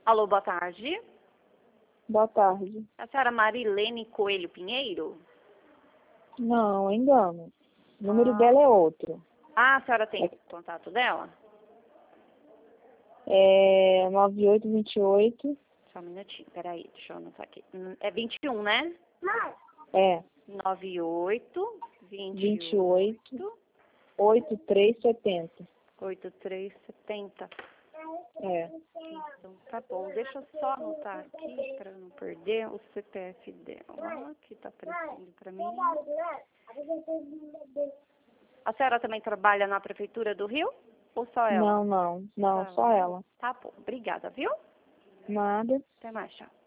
Alô, boa tarde. Boa tarde. A senhora Marilene Coelho Pinheiro? Não, engano. O número dela é outro. Ah, a senhora tem contato dela? É 9828. Só um minutinho, peraí, deixa eu anotar aqui. É 21, né? É 98 28 8370. 8370. É. Então tá bom, deixa eu só anotar aqui para não perder o CPF dela, que tá aparecendo para mim. A senhora também trabalha na Prefeitura do Rio? Ou só ela? Não, só ela. Tá bom, obrigada, viu? Nada. Até mais, tchau.